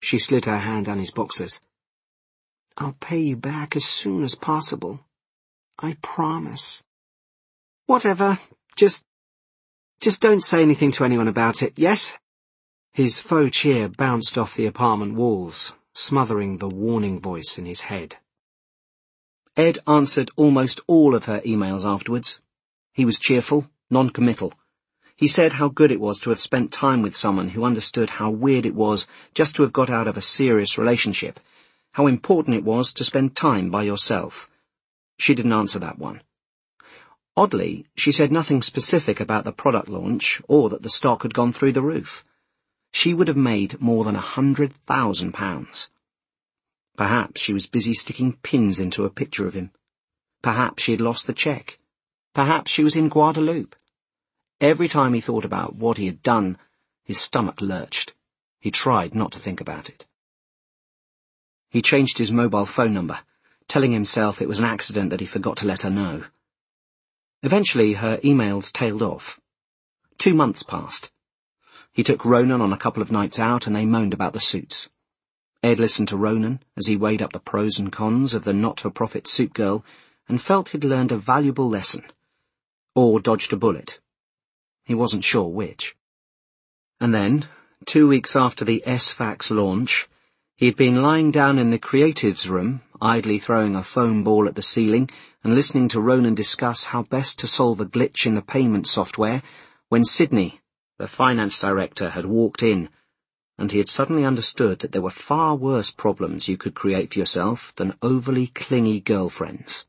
She slid her hand down his boxers. "I'll pay you back as soon as possible. I promise." "Whatever. Just don't say anything to anyone about it, yes?" His faux cheer bounced off the apartment walls, smothering the warning voice in his head. Ed answered almost all of her emails afterwards. He was cheerful, non-committal. He said how good it was to have spent time with someone who understood how weird it was just to have got out of a serious relationship, how important it was to spend time by yourself. She didn't answer that one. Oddly, she said nothing specific about the product launch or that the stock had gone through the roof. She would have made more than £100,000. Perhaps she was busy sticking pins into a picture of him. Perhaps she had lost the cheque. Perhaps she was in Guadeloupe. Every time he thought about what he had done, his stomach lurched. He tried not to think about it. He changed his mobile phone number, telling himself it was an accident that he forgot to let her know. Eventually, her emails tailed off. 2 months passed. He took Ronan on a couple of nights out and they moaned about the suits. Ed listened to Ronan as he weighed up the pros and cons of the not-for-profit soup girl and felt he'd learned a valuable lesson. Or dodged a bullet. He wasn't sure which. And then, 2 weeks after the S-Fax launch, he had been lying down in the creatives room, idly throwing a foam ball at the ceiling and listening to Ronan discuss how best to solve a glitch in the payment software, when Sydney, the finance director, had walked in, and he had suddenly understood that there were far worse problems you could create for yourself than overly clingy girlfriends.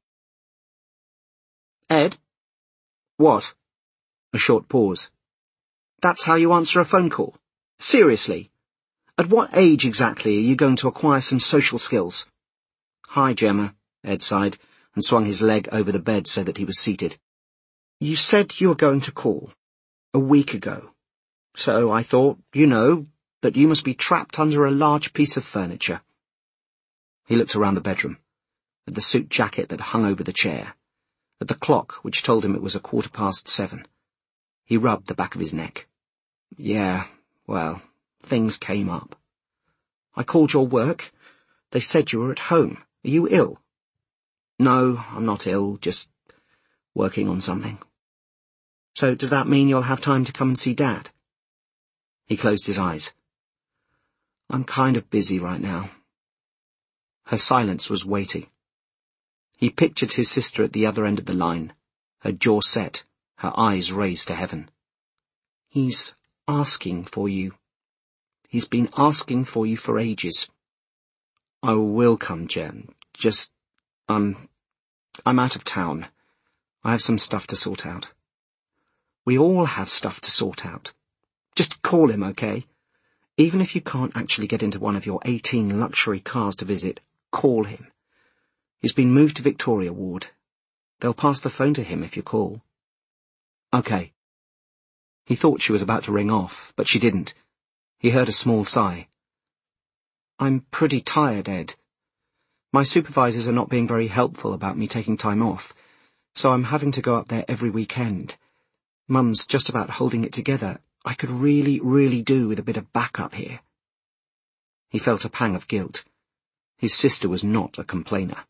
"Ed?" "What?" A short pause. "That's how you answer a phone call? Seriously? At what age exactly are you going to acquire some social skills?" "Hi, Gemma," Ed sighed, and swung his leg over the bed so that he was seated. "You said you were going to call. A week ago. So I thought, that you must be trapped under a large piece of furniture." He looked around the bedroom, at the suit jacket that hung over the chair, at the clock which told him it was 7:15. He rubbed the back of his neck. "Yeah, well, things came up. I called your work. They said you were at home. Are you ill?" "No, I'm not ill, just working on something." "So does that mean you'll have time to come and see Dad?" He closed his eyes. "I'm kind of busy right now." Her silence was weighty. He pictured his sister at the other end of the line, her jaw set, her eyes raised to heaven. "He's asking for you. He's been asking for you for ages." "I will come, Jen. Just, I'm out of town. I have some stuff to sort out." "We all have stuff to sort out. Just call him, okay? Even if you can't actually get into one of your 18 luxury cars to visit, call him. He's been moved to Victoria Ward. They'll pass the phone to him if you call." "Okay." He thought she was about to ring off, but she didn't. He heard a small sigh. "I'm pretty tired, Ed. My supervisors are not being very helpful about me taking time off, so I'm having to go up there every weekend. Mum's just about holding it together. I could really do with a bit of backup here." He felt a pang of guilt. His sister was not a complainer.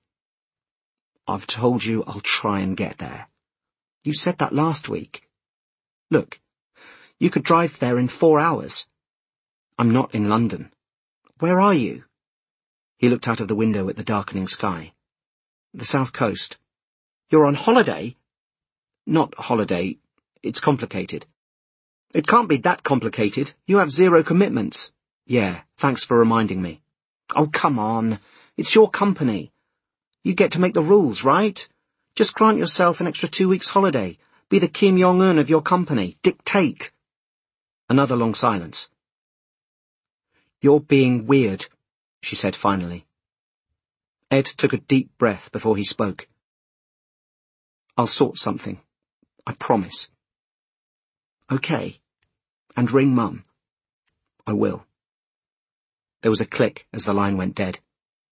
"I've told you I'll try and get there." "You said that last week. Look, you could drive there in 4 hours." "I'm not in London." "Where are you?" He looked out of the window at the darkening sky. "The south coast." "You're on holiday?" "Not holiday. It's complicated." "It can't be that complicated. You have 0 commitments." "Yeah, thanks for reminding me." "Oh, come on. It's your company. You get to make the rules, right? Just grant yourself an extra 2 weeks holiday. Be the Kim Jong-un of your company. Dictate." Another long silence. "You're being weird," she said finally. Ed took a deep breath before he spoke. "I'll sort something. I promise." "Okay. And ring Mum." "I will." There was a click as the line went dead.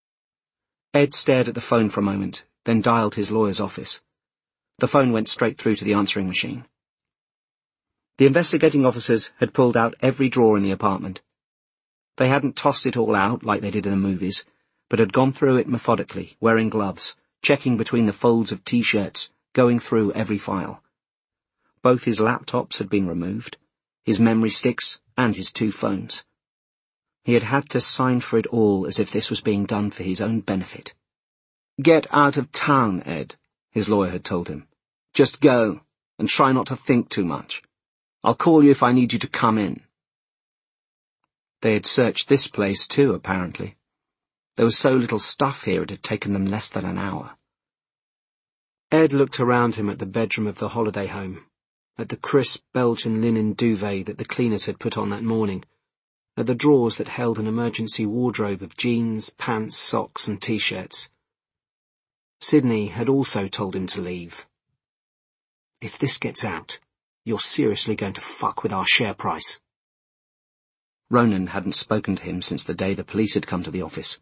Ed stared at the phone for a moment, then dialed his lawyer's office. The phone went straight through to the answering machine. The investigating officers had pulled out every drawer in the apartment. They hadn't tossed it all out like they did in the movies, but had gone through it methodically, wearing gloves, checking between the folds of T-shirts, going through every file. Both his laptops had been removed, his memory sticks and his 2 phones. He had had to sign for it all as if this was being done for his own benefit. "Get out of town, Ed," his lawyer had told him. "Just go, and try not to think too much. I'll call you if I need you to come in." They had searched this place too, apparently. There was so little stuff here it had taken them less than an hour. Ed looked around him at the bedroom of the holiday home, at the crisp Belgian linen duvet that the cleaners had put on that morning, at the drawers that held an emergency wardrobe of jeans, pants, socks and T-shirts. Sydney had also told him to leave. "If this gets out, you're seriously going to fuck with our share price." Ronan hadn't spoken to him since the day the police had come to the office.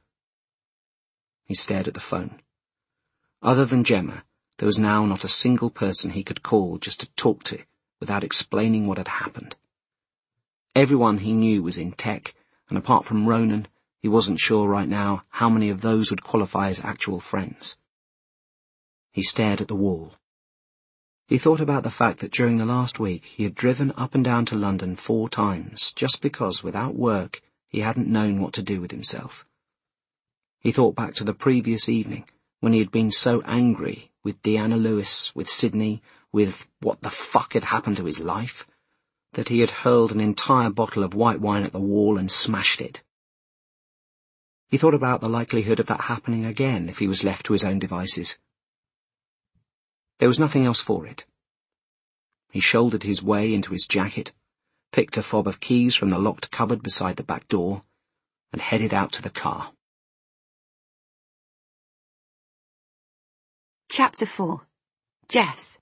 He stared at the phone. Other than Gemma, there was now not a single person he could call just to talk to without explaining what had happened. Everyone he knew was in tech, and apart from Ronan, he wasn't sure right now how many of those would qualify as actual friends. He stared at the wall. He thought about the fact that during the last week he had driven up and down to London 4 times, just because without work he hadn't known what to do with himself. He thought back to the previous evening, when he had been so angry with Deanna Lewis, with Sydney, with what the fuck had happened to his life, that he had hurled an entire bottle of white wine at the wall and smashed it. He thought about the likelihood of that happening again if he was left to his own devices. There was nothing else for it. He shouldered his way into his jacket, picked a fob of keys from the locked cupboard beside the back door, and headed out to the car. Chapter 4. Jess.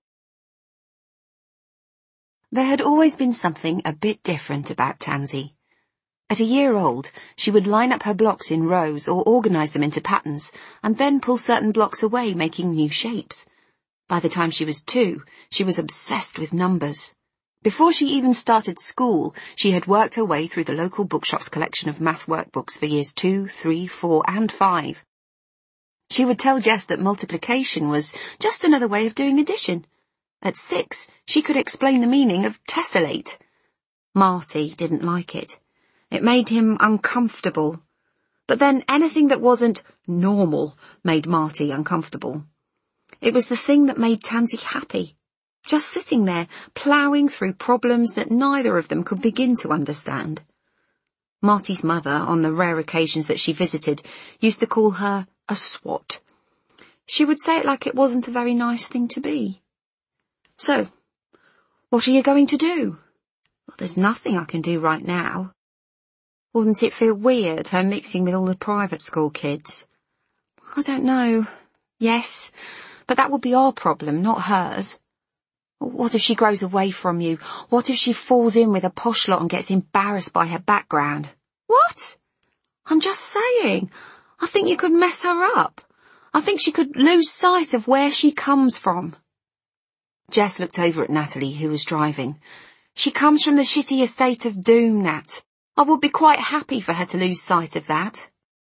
There had always been something a bit different about Tansy. At a year old, she would line up her blocks in rows or organise them into patterns, and then pull certain blocks away, making new shapes. By the time she was 2, she was obsessed with numbers. Before she even started school, she had worked her way through the local bookshop's collection of math workbooks for years 2, 3, 4 and 5. She would tell Jess that multiplication was just another way of doing addition. At 6, she could explain the meaning of tessellate. Marty didn't like it. It made him uncomfortable. But then anything that wasn't normal made Marty uncomfortable. It was the thing that made Tansy happy. Just sitting there, ploughing through problems that neither of them could begin to understand. Marty's mother, on the rare occasions that she visited, used to call her a swot. She would say it like it wasn't a very nice thing to be. "So, what are you going to do?" "Well, there's nothing I can do right now." "Wouldn't it feel weird, her mixing with all the private school kids?" "I don't know. Yes, but that would be our problem, not hers." "What if she grows away from you? What if she falls in with a posh lot and gets embarrassed by her background?" "What?" "I'm just saying. I think you could mess her up. I think she could lose sight of where she comes from." Jess looked over at Natalie, who was driving. "She comes from the shitty estate of Doom, Nat. I would be quite happy for her to lose sight of that."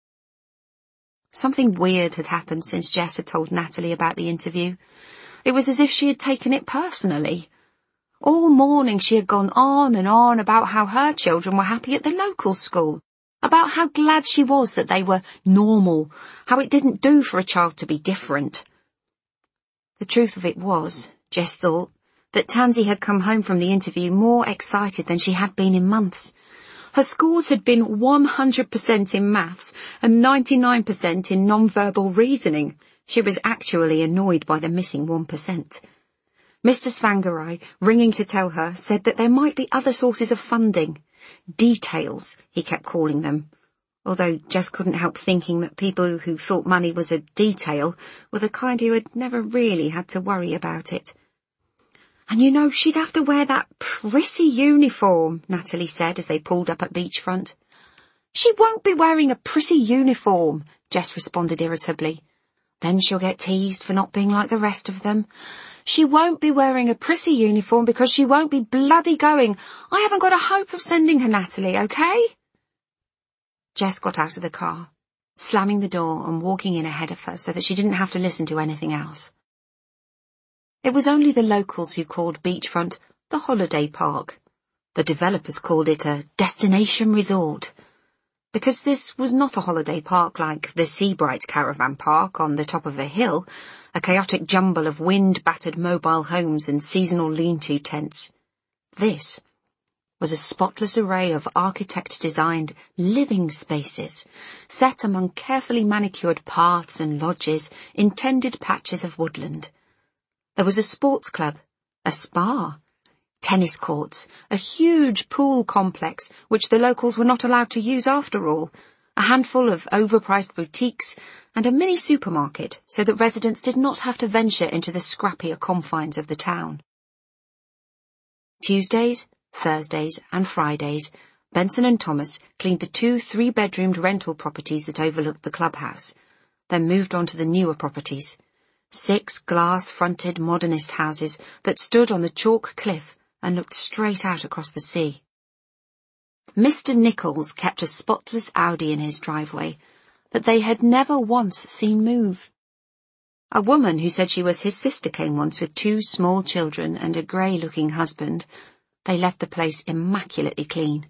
Something weird had happened since Jess had told Natalie about the interview. It was as if she had taken it personally. All morning she had gone on and on about how her children were happy at the local school, about how glad she was that they were normal, how it didn't do for a child to be different. The truth of it was, Jess thought, that Tansy had come home from the interview more excited than she had been in months. Her scores had been 100% in maths and 99% in non-verbal reasoning. She was actually annoyed by the missing 1%. Mr. Svangarai, ringing to tell her, said that there might be other sources of funding. Details, he kept calling them. Although Jess couldn't help thinking that people who thought money was a detail were the kind who had never really had to worry about it. "And you know, she'd have to wear that prissy uniform," Natalie said as they pulled up at beachfront. "She won't be wearing a prissy uniform," Jess responded irritably. "Then she'll get teased for not being like the rest of them. She won't be wearing a prissy uniform because she won't be bloody going. I haven't got a hope of sending her, Natalie, okay?" Jess got out of the car, slamming the door and walking in ahead of her so that she didn't have to listen to anything else. It was only the locals who called Beachfront the holiday park. The developers called it a destination resort, because this was not a holiday park like the Seabright Caravan Park on the top of a hill, a chaotic jumble of wind-battered mobile homes and seasonal lean-to tents. This was a spotless array of architect-designed living spaces, set among carefully manicured paths and lodges in tended patches of woodland. There was a sports club, a spa, tennis courts, a huge pool complex which the locals were not allowed to use after all, a handful of overpriced boutiques, and a mini supermarket so that residents did not have to venture into the scrappier confines of the town. Tuesdays, Thursdays and Fridays, Benson and Thomas cleaned the 2 3-bedroomed rental properties that overlooked the clubhouse, then moved on to the newer properties, 6 glass-fronted modernist houses that stood on the chalk cliff and looked straight out across the sea. Mr. Nichols kept a spotless Audi in his driveway that they had never once seen move. A woman who said she was his sister came once with 2 small children and a grey-looking husband. They left the place immaculately clean.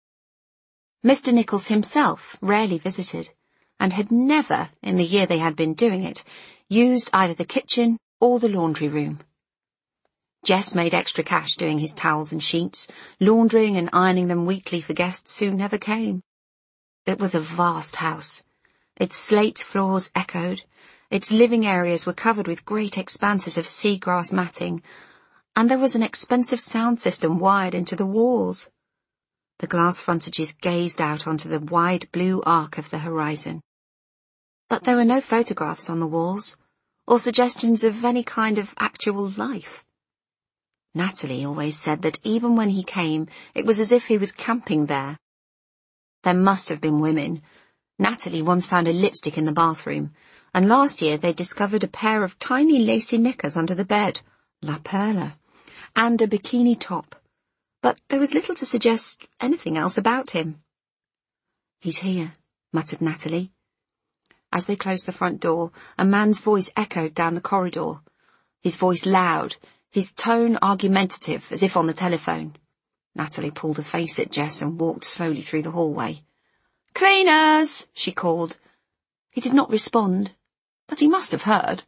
Mr. Nichols himself rarely visited, and had never, in the year they had been doing it, used either the kitchen or the laundry room. Jess made extra cash doing his towels and sheets, laundering and ironing them weekly for guests who never came. It was a vast house. Its slate floors echoed, its living areas were covered with great expanses of seagrass matting, and there was an expensive sound system wired into the walls. The glass frontages gazed out onto the wide blue arc of the horizon. But there were no photographs on the walls, or suggestions of any kind of actual life. Natalie always said that even when he came, it was as if he was camping there. There must have been women. Natalie once found a lipstick in the bathroom, and last year they discovered a pair of tiny lacy knickers under the bed, La Perla, and a bikini top. But there was little to suggest anything else about him. "He's here," muttered Natalie. As they closed the front door, a man's voice echoed down the corridor. His voice loud, his tone argumentative, as if on the telephone. Natalie pulled a face at Jess and walked slowly through the hallway. "Cleaners!" she called. He did not respond, but he must have heard.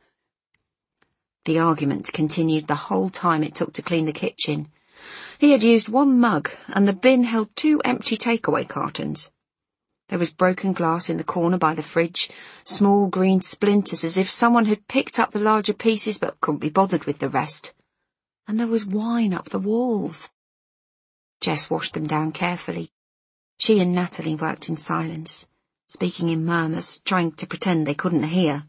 The argument continued the whole time it took to clean the kitchen. He had used 1 mug, and the bin held 2 empty takeaway cartons. There was broken glass in the corner by the fridge, small green splinters as if someone had picked up the larger pieces but couldn't be bothered with the rest. And there was wine up the walls. Jess washed them down carefully. She and Natalie worked in silence, speaking in murmurs, trying to pretend they couldn't hear.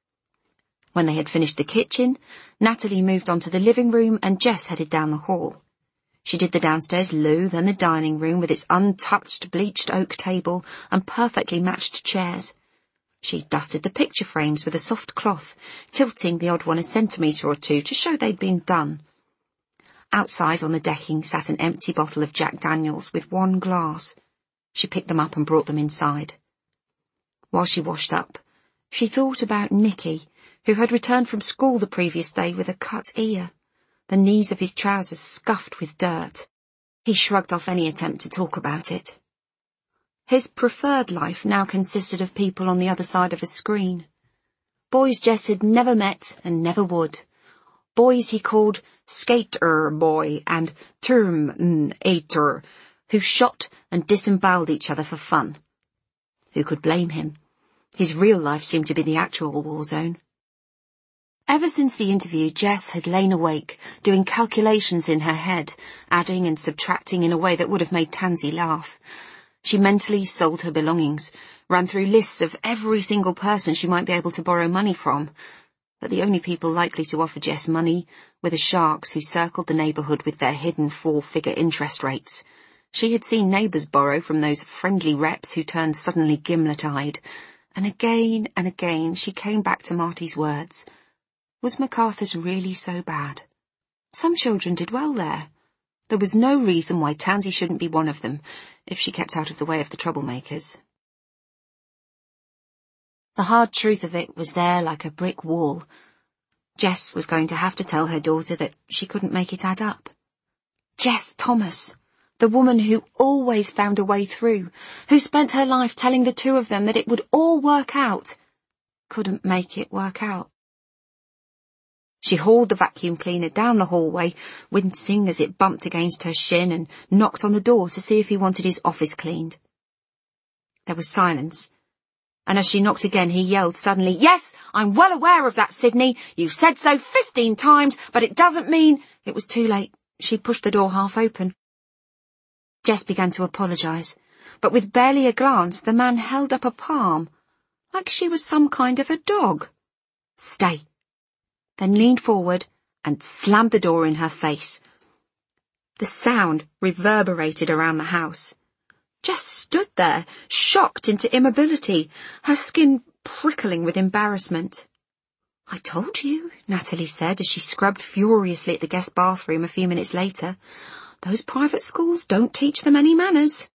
When they had finished the kitchen, Natalie moved on to the living room and Jess headed down the hall. She did the downstairs loo, then the dining room with its untouched bleached oak table and perfectly matched chairs. She dusted the picture frames with a soft cloth, tilting the odd one a centimetre or 2 to show they'd been done. Outside on the decking sat an empty bottle of Jack Daniels with 1 glass. She picked them up and brought them inside. While she washed up, she thought about Nicky, who had returned from school the previous day with a cut ear, the knees of his trousers scuffed with dirt. He shrugged off any attempt to talk about it. His preferred life now consisted of people on the other side of a screen. Boys Jess had never met and never would. Boys he called Skater Boy and Terminator, who shot and disemboweled each other for fun. Who could blame him? His real life seemed to be the actual war zone. Ever since the interview, Jess had lain awake, doing calculations in her head, adding and subtracting in a way that would have made Tansy laugh. She mentally sold her belongings, ran through lists of every single person she might be able to borrow money from. But the only people likely to offer Jess money were the sharks who circled the neighbourhood with their hidden 4-figure interest rates. She had seen neighbours borrow from those friendly reps who turned suddenly gimlet-eyed. And again she came back to Marty's words. Was MacArthur's really so bad? Some children did well there. There was no reason why Tansy shouldn't be one of them, if she kept out of the way of the troublemakers. The hard truth of it was there like a brick wall. Jess was going to have to tell her daughter that she couldn't make it add up. Jess Thomas, the woman who always found a way through, who spent her life telling the two of them that it would all work out, couldn't make it work out. She hauled the vacuum cleaner down the hallway, wincing as it bumped against her shin, and knocked on the door to see if he wanted his office cleaned. There was silence, and as she knocked again, he yelled suddenly, "Yes, I'm well aware of that, Sydney. You've said so 15 times, but it doesn't mean—" It was too late. She pushed the door half open. Jess began to apologise, but with barely a glance, the man held up a palm, like she was some kind of a dog. "Stay," then leaned forward and slammed the door in her face. The sound reverberated around the house. Jess stood there, shocked into immobility, her skin prickling with embarrassment. "I told you," Natalie said as she scrubbed furiously at the guest bathroom a few minutes later. "Those private schools don't teach them any manners."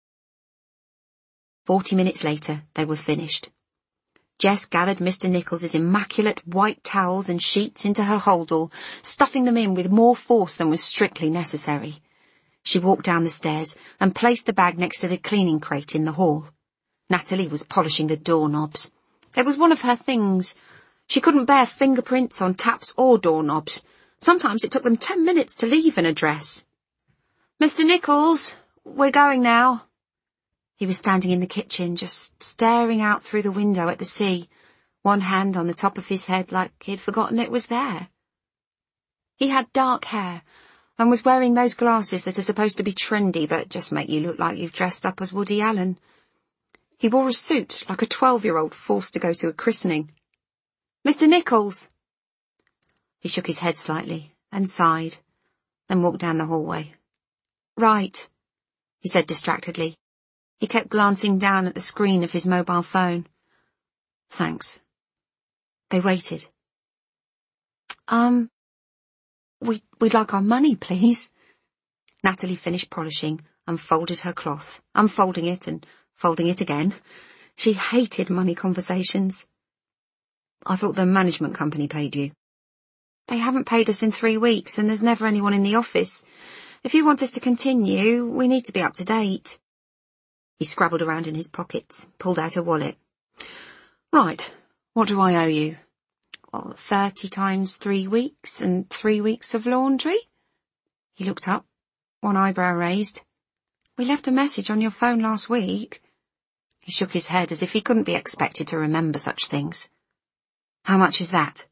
40 minutes later, they were finished. Jess gathered Mr. Nichols's immaculate white towels and sheets into her holdall, stuffing them in with more force than was strictly necessary. She walked down the stairs and placed the bag next to the cleaning crate in the hall. Natalie was polishing the doorknobs. It was one of her things. She couldn't bear fingerprints on taps or doorknobs. Sometimes it took them 10 minutes to leave an address. "Mr. Nichols, we're going now." He was standing in the kitchen, just staring out through the window at the sea, one hand on the top of his head like he'd forgotten it was there. He had dark hair and was wearing those glasses that are supposed to be trendy but just make you look like you've dressed up as Woody Allen. He wore a suit like a 12-year-old forced to go to a christening. "Mr. Nichols!" He shook his head slightly, then sighed, then walked down the hallway. "Right," he said distractedly. He kept glancing down at the screen of his mobile phone. "Thanks." They waited. We'd like our money, please." Natalie finished polishing and folded her cloth, unfolding it and folding it again. She hated money conversations. "I thought the management company paid you." "They haven't paid us in 3 weeks, and there's never anyone in the office. If you want us to continue, we need to be up to date." He scrabbled around in his pockets, pulled out a wallet. "Right, what do I owe you?" 30 times 3 weeks, and 3 weeks of laundry." He looked up, one eyebrow raised. "We left a message on your phone last week." He shook his head as if he couldn't be expected to remember such things. "How much is that?"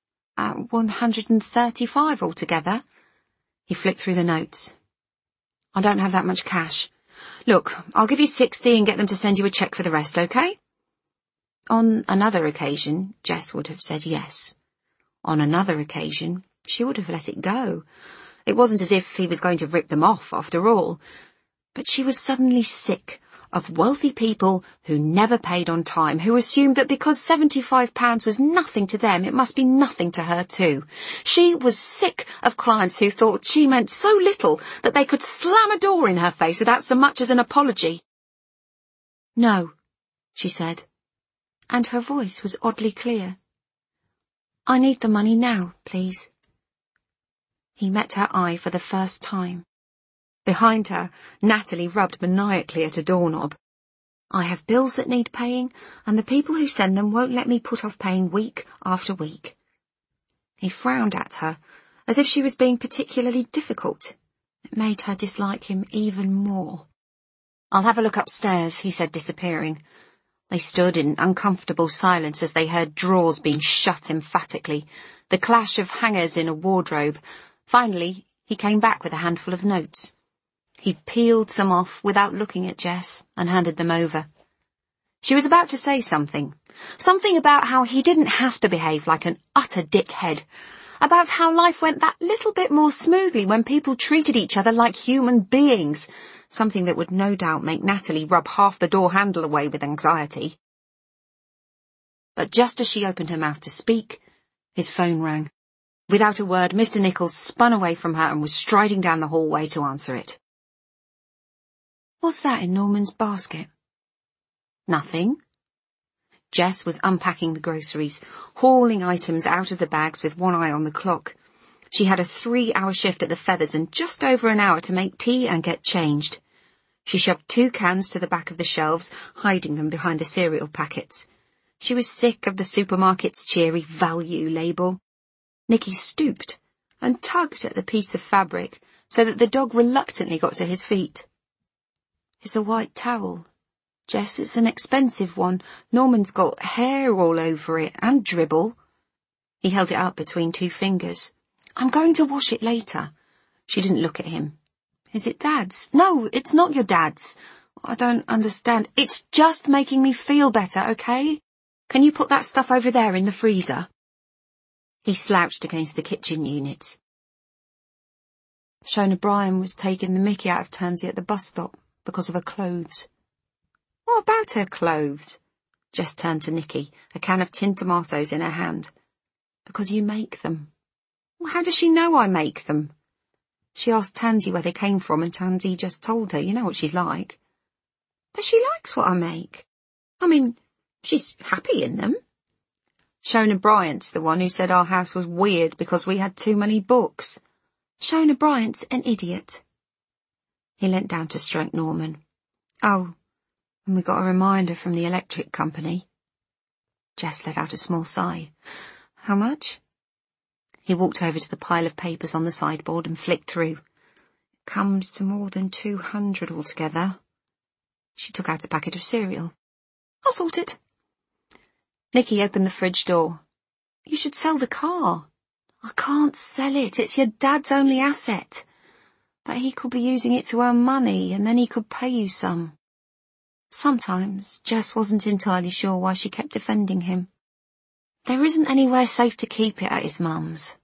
135 altogether." He flicked through the notes. "I don't have that much cash. Look, I'll give you 60 and get them to send you a cheque for the rest, okay?" On another occasion, Jess would have said yes. On another occasion, she would have let it go. It wasn't as if he was going to rip them off, after all. But she was suddenly sick of wealthy people who never paid on time, who assumed that because £75 was nothing to them, it must be nothing to her too. She was sick of clients who thought she meant so little that they could slam a door in her face without so much as an apology. "No," she said, and her voice was oddly clear. "I need the money now, please." He met her eye for the first time. Behind her, Natalie rubbed maniacally at a doorknob. "I have bills that need paying, and the people who send them won't let me put off paying week after week." He frowned at her, as if she was being particularly difficult. It made her dislike him even more. "I'll have a look upstairs," he said, disappearing. They stood in uncomfortable silence as they heard drawers being shut emphatically, the clash of hangers in a wardrobe. Finally, he came back with a handful of notes. He peeled some off without looking at Jess and handed them over. She was about to say something about how he didn't have to behave like an utter dickhead, about how life went that little bit more smoothly when people treated each other like human beings, something that would no doubt make Natalie rub half the door handle away with anxiety. But just as she opened her mouth to speak, his phone rang. Without a word, Mr. Nichols spun away from her and was striding down the hallway to answer it. "What's that in Norman's basket?" "Nothing." Jess was unpacking the groceries, hauling items out of the bags with one eye on the clock. She had a 3-hour shift at the Feathers and just over an hour to make tea and get changed. She shoved 2 cans to the back of the shelves, hiding them behind the cereal packets. She was sick of the supermarket's cheery value label. Nicky stooped and tugged at the piece of fabric so that the dog reluctantly got to his feet. It's a white towel. Jess, it's an expensive one. Norman's got hair all over it and dribble. He held it up between 2 fingers. I'm going to wash it later. She didn't look at him. Is it Dad's? No, it's not your dad's. I don't understand. It's just making me feel better, okay? Can you put that stuff over there in the freezer? He slouched against the kitchen units. Shona Bryan was taking the mickey out of Tansy at the bus stop because of her clothes. What about her clothes? Jess turned to Nicky, a can of tinned tomatoes in her hand. Because you make them. Well, how does she know I make them? She asked Tansy where they came from and Tansy just told her. You know what she's like. But she likes what I make. I mean, she's happy in them. Shona Bryant's the one who said our house was weird because we had too many books. Shona Bryant's an idiot. He leant down to stroke Norman. Oh, and we got a reminder from the electric company. Jess let out a small sigh. How much? He walked over to the pile of papers on the sideboard and flicked through. It comes to more than 200 altogether. She took out a packet of cereal. I'll sort it. Nicky opened the fridge door. You should sell the car. I can't sell it. It's your dad's only asset. But he could be using it to earn money, and then he could pay you some. Sometimes Jess wasn't entirely sure why she kept defending him. There isn't anywhere safe to keep it at his mum's.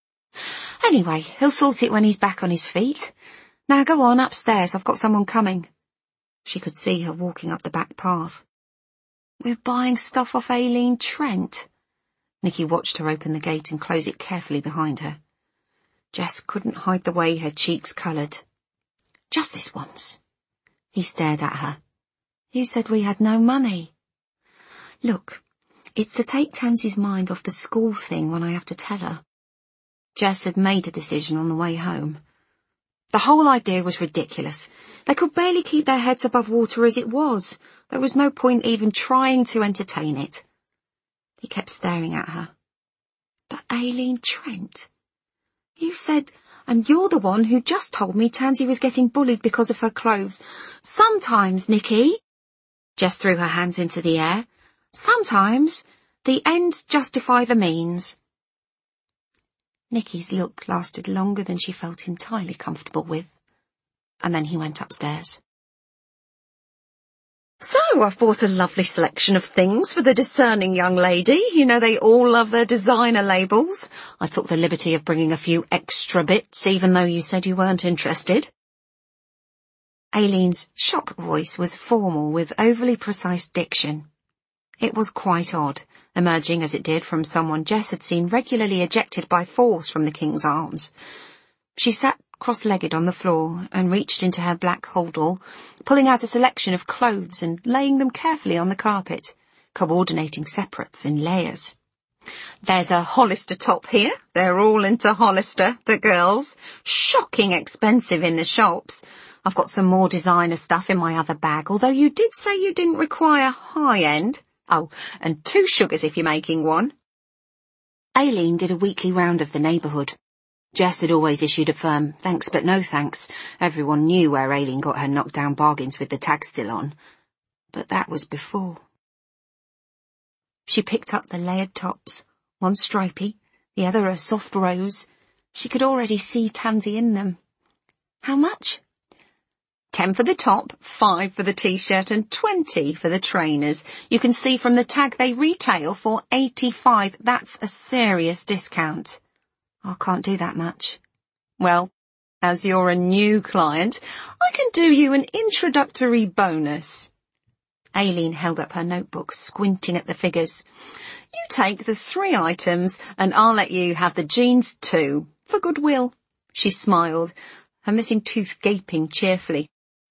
Anyway, he'll sort it when he's back on his feet. Now go on upstairs, I've got someone coming. She could see her walking up the back path. We're buying stuff off Aileen Trent. Nicky watched her open the gate and close it carefully behind her. Jess couldn't hide the way her cheeks coloured. Just this once. He stared at her. You said we had no money. Look, it's to take Tansy's mind off the school thing when I have to tell her. Jess had made a decision on the way home. The whole idea was ridiculous. They could barely keep their heads above water as it was. There was no point even trying to entertain it. He kept staring at her. But Aileen Trent? You said, and you're the one who just told me Tansy was getting bullied because of her clothes. Sometimes, Nicky. Jess threw her hands into the air. Sometimes the ends justify the means. Nicky's look lasted longer than she felt entirely comfortable with, and then he went upstairs. So, I've bought a lovely selection of things for the discerning young lady. You know they all love their designer labels. I took the liberty of bringing a few extra bits, even though you said you weren't interested. Aileen's shop voice was formal with overly precise diction. It was quite odd, emerging as it did from someone Jess had seen regularly ejected by force from the King's Arms. She sat cross-legged on the floor and reached into her black holdall, pulling out a selection of clothes and laying them carefully on the carpet, coordinating separates in layers. There's a Hollister top here. They're all into Hollister, the girls. Shocking expensive in the shops. I've got some more designer stuff in my other bag, although you did say you didn't require high-end. Oh, and 2 sugars if you're making one. Aileen did a weekly round of the neighbourhood. Jess had always issued a firm thanks but no thanks. Everyone knew where Aileen got her knockdown bargains with the tag still on. But that was before. She picked up the layered tops, one stripy, the other a soft rose. She could already see Tansy in them. How much? 10 for the top, 5 for the t-shirt and 20 for the trainers. You can see from the tag they retail for 85. That's a serious discount. I can't do that much. Well, as you're a new client, I can do you an introductory bonus. Aileen held up her notebook, squinting at the figures. You take the 3 items and I'll let you have the jeans too, for goodwill. She smiled, her missing tooth gaping cheerfully.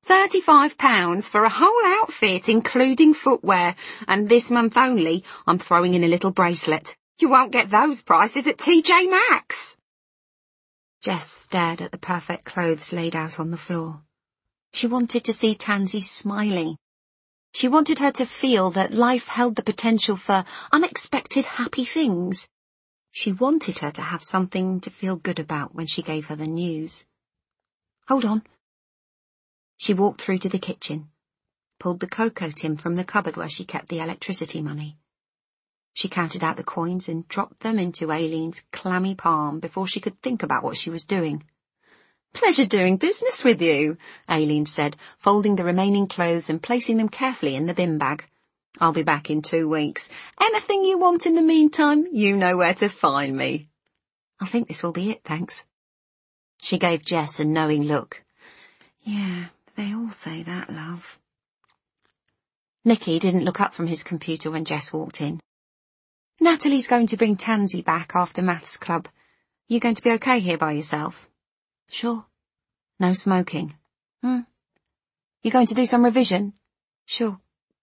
£35 for a whole outfit, including footwear, and this month only I'm throwing in a little bracelet. You won't get those prices at TJ Maxx. Jess stared at the perfect clothes laid out on the floor. She wanted to see Tansy smiling. She wanted her to feel that life held the potential for unexpected happy things. She wanted her to have something to feel good about when she gave her the news. Hold on. She walked through to the kitchen, pulled the cocoa tin from the cupboard where she kept the electricity money. She counted out the coins and dropped them into Aileen's clammy palm before she could think about what she was doing. "Pleasure doing business with you," Aileen said, folding the remaining clothes and placing them carefully in the bin bag. "I'll be back in 2 weeks. Anything you want in the meantime, you know where to find me." "I think this will be it, thanks." She gave Jess a knowing look. "Yeah, they all say that, love." Nicky didn't look up from his computer when Jess walked in. "Natalie's going to bring Tansy back after maths club. You going to be okay here by yourself?" "Sure." "No smoking?" "You going to do some revision?" "Sure."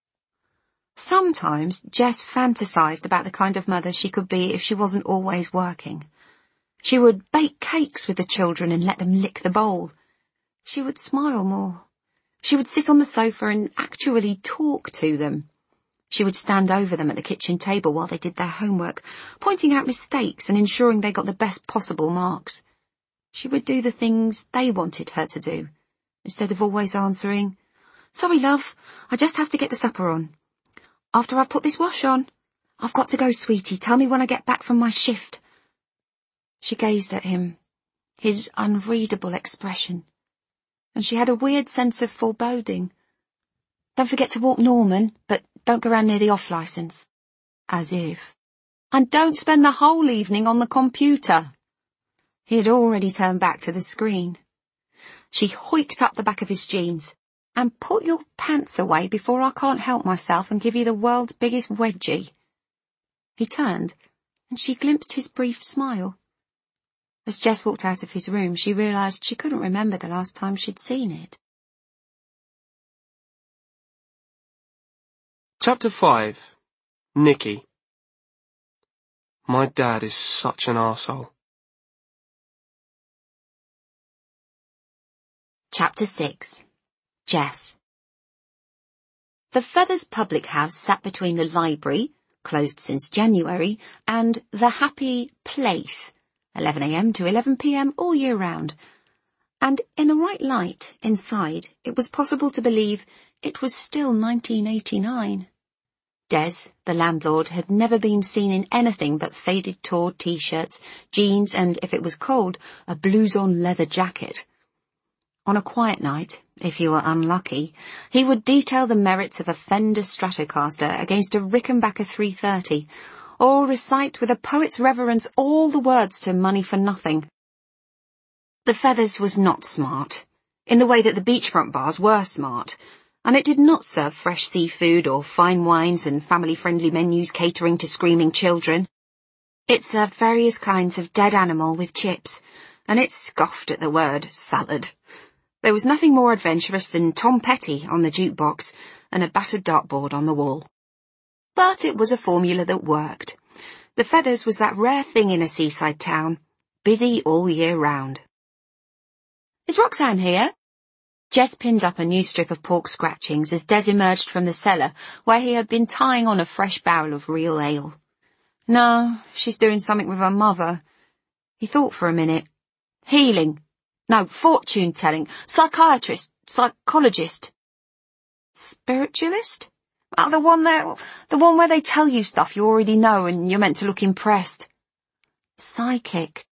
Sometimes Jess fantasized about the kind of mother she could be if she wasn't always working. She would bake cakes with the children and let them lick the bowl. She would smile more. She would sit on the sofa and actually talk to them. She would stand over them at the kitchen table while they did their homework, pointing out mistakes and ensuring they got the best possible marks. She would do the things they wanted her to do, instead of always answering, "Sorry, love, I just have to get the supper on. After I've put this wash on. I've got to go, sweetie. Tell me when I get back from my shift." She gazed at him, his unreadable expression, and she had a weird sense of foreboding. "Don't forget to walk Norman, but don't go round near the off-licence." As if. "And don't spend the whole evening on the computer." He had already turned back to the screen. She hoiked up the back of his jeans. "And put your pants away before I can't help myself and give you the world's biggest wedgie." He turned, and she glimpsed his brief smile. As Jess walked out of his room, she realised she couldn't remember the last time she'd seen it. Chapter 5. Nicky. My dad is such an arsehole. Chapter 6. Jess. The Feathers public house sat between the library, closed since January, and the Happy Place, 11 a.m. to 11 p.m. all year round. And in the right light, inside, it was possible to believe it was still 1989. Des, the landlord, had never been seen in anything but faded torn T-shirts, jeans, and, if it was cold, a blouson leather jacket. On a quiet night, if you were unlucky, he would detail the merits of a Fender Stratocaster against a Rickenbacker 330, or recite with a poet's reverence all the words to Money for Nothing. The Feathers was not smart, in the way that the beachfront bars were smart, and it did not serve fresh seafood or fine wines and family-friendly menus catering to screaming children. It served various kinds of dead animal with chips, and it scoffed at the word salad. There was nothing more adventurous than Tom Petty on the jukebox and a battered dartboard on the wall. But it was a formula that worked. The Feathers was that rare thing in a seaside town, busy all year round. "Is Roxanne here?" Jess pinned up a new strip of pork scratchings as Des emerged from the cellar where he had been tying on a fresh barrel of real ale. "No, she's doing something with her mother." He thought for a minute. "Healing. No, fortune-telling. Psychiatrist. Psychologist." "Spiritualist?" "Oh, the one where they tell you stuff you already know and you're meant to look impressed." "Psychic."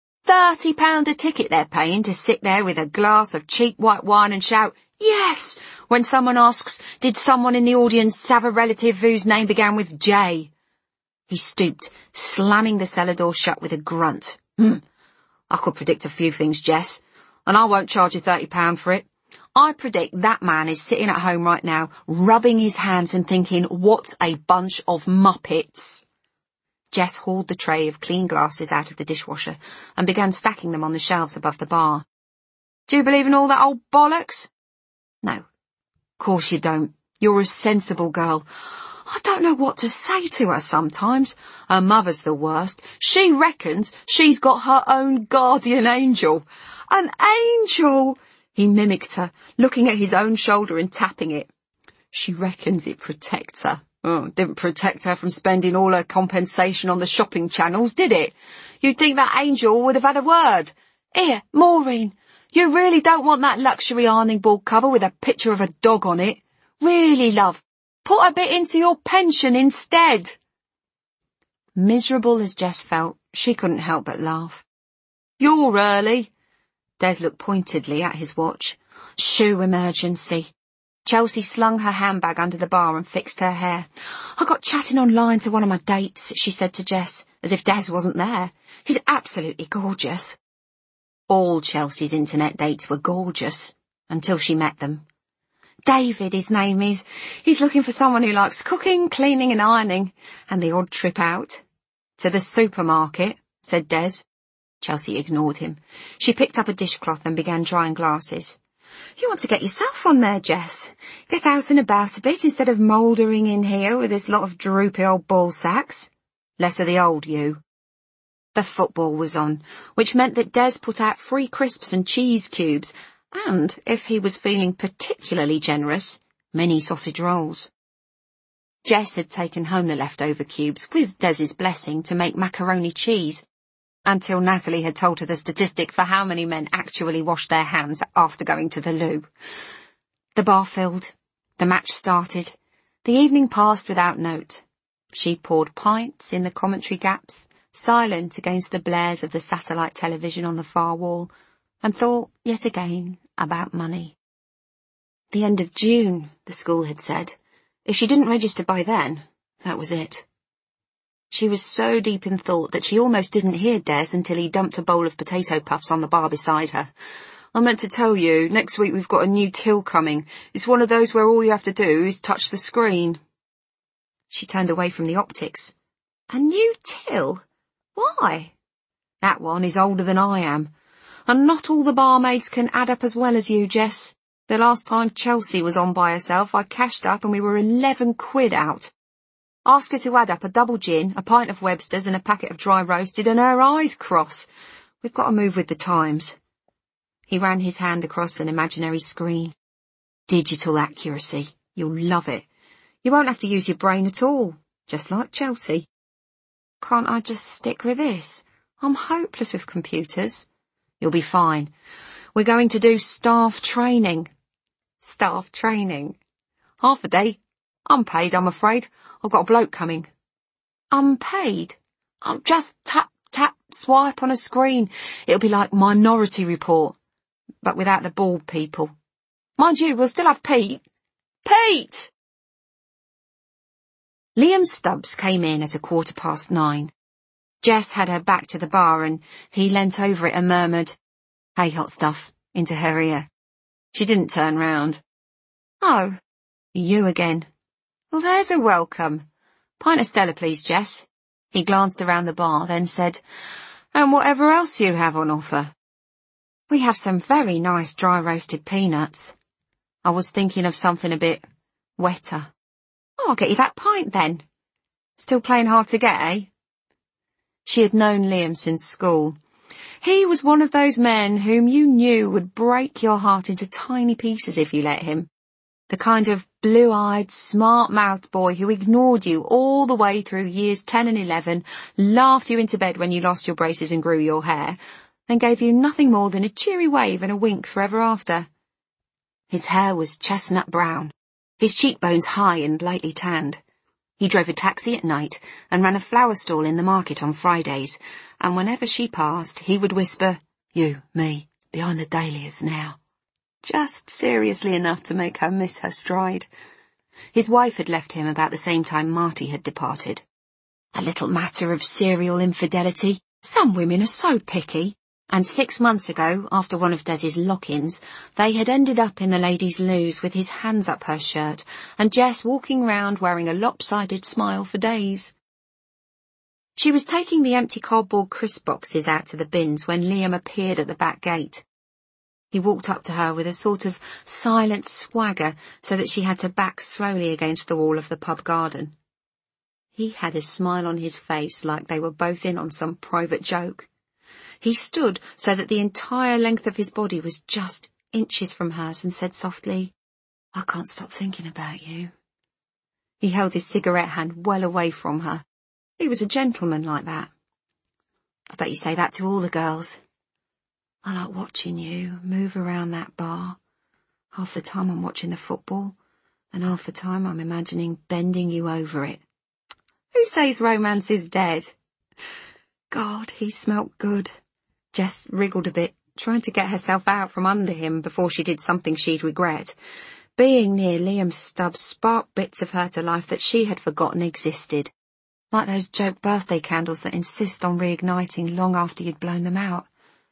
£30 a ticket they're paying to sit there with a glass of cheap white wine and shout, "Yes!" when someone asks, "Did someone in the audience have a relative whose name began with J?" He stooped, slamming the cellar door shut with a grunt. "I could predict a few things, Jess, and I won't charge you £30 for it. I predict that man is sitting at home right now, rubbing his hands and thinking, what a bunch of muppets." Jess hauled the tray of clean glasses out of the dishwasher and began stacking them on the shelves above the bar. "Do you believe in all that old bollocks?" No, course you don't. You're a sensible girl. I don't know what to say to her sometimes. Her mother's the worst. She reckons she's got her own guardian angel. An angel! He mimicked her, looking at his own shoulder and tapping it. She reckons it protects her. Oh, it didn't protect her from spending all her compensation on the shopping channels, did it? You'd think that angel would have had a word. Here, Maureen, you really don't want that luxury ironing board cover with a picture of a dog on it. Really, love. Put a bit into your pension instead. Miserable as Jess felt, she couldn't help but laugh. You're early. Des looked pointedly at his watch. Shoe emergency. Chelsea slung her handbag under the bar and fixed her hair. I got chatting online to one of my dates, she said to Jess, as if Des wasn't there. He's absolutely gorgeous. All Chelsea's internet dates were gorgeous, until she met them. David, his name is. He's looking for someone who likes cooking, cleaning and ironing, and the odd trip out. To the supermarket, said Des. Chelsea ignored him. She picked up a dishcloth and began drying glasses. You want to get yourself on there, Jess. Get out and about a bit instead of mouldering in here with this lot of droopy old ball sacks. Less of the old you. The football was on, which meant that Des put out free crisps and cheese cubes, and, if he was feeling particularly generous, mini sausage rolls. Jess had taken home the leftover cubes, with Des's blessing, to make macaroni cheese, until Natalie had told her the statistic for how many men actually washed their hands after going to the loo. The bar filled. The match started. The evening passed without note. She poured pints in the commentary gaps, silent against the blares of the satellite television on the far wall, and thought, yet again, about money. The end of June, the school had said. If she didn't register by then, that was it. She was so deep in thought that she almost didn't hear Des until he dumped a bowl of potato puffs on the bar beside her. I meant to tell you, next week we've got a new till coming. It's one of those where all you have to do is touch the screen. She turned away from the optics. A new till? Why? That one is older than I am. And not all the barmaids can add up as well as you, Jess. The last time Chelsea was on by herself, I cashed up and we were 11 quid out. Ask her to add up a double gin, a pint of Webster's and a packet of dry roasted and her eyes cross. We've got to move with the times. He ran his hand across an imaginary screen. Digital accuracy. You'll love it. You won't have to use your brain at all, just like Chelsea. Can't I just stick with this? I'm hopeless with computers. You'll be fine. We're going to do staff training. Staff training? Half a day. Unpaid, I'm afraid. I've got a bloke coming. Unpaid? I'll just tap, swipe on a screen. It'll be like Minority Report, but without the bald people. Mind you, we'll still have Pete. Pete! Liam Stubbs came in at 9:15. Jess had her back to the bar and he leant over it and murmured, "Hey, hot stuff," into her ear. She didn't turn round. "Oh, you again. Well, there's a welcome. Pint of Stella, please, Jess." He glanced around the bar, then said, "And whatever else you have on offer." "We have some very nice dry roasted peanuts. I was thinking of something a bit wetter." "Oh, I'll get you that pint then." "Still playing hard to get, eh?" She had known Liam since school. He was one of those men whom you knew would break your heart into tiny pieces if you let him. The kind of blue-eyed, smart-mouthed boy who ignored you all the way through years 10 and 11, laughed you into bed when you lost your braces and grew your hair, and gave you nothing more than a cheery wave and a wink forever after. His hair was chestnut brown, his cheekbones high and lightly tanned. He drove a taxi at night and ran a flower stall in the market on Fridays, and whenever she passed, he would whisper, "You, me, behind the dahlias now," just seriously enough to make her miss her stride. His wife had left him about the same time Marty had departed. A little matter of serial infidelity. Some women are so picky. And 6 months ago, after one of Des's lock-ins, they had ended up in the ladies' loos with his hands up her shirt, and Jess walking round wearing a lopsided smile for days. She was taking the empty cardboard crisp boxes out to the bins when Liam appeared at the back gate. He walked up to her with a sort of silent swagger so that she had to back slowly against the wall of the pub garden. He had a smile on his face like they were both in on some private joke. He stood so that the entire length of his body was just inches from hers and said softly, "I can't stop thinking about you." He held his cigarette hand well away from her. He was a gentleman like that. "I bet you say that to all the girls. I like watching you move around that bar. Half the time I'm watching the football, and half the time I'm imagining bending you over it. Who says romance is dead?" God, he smelt good. Jess wriggled a bit, trying to get herself out from under him before she did something she'd regret. Being near Liam Stubbs sparked bits of her to life that she had forgotten existed, like those joke birthday candles that insist on reigniting long after you'd blown them out.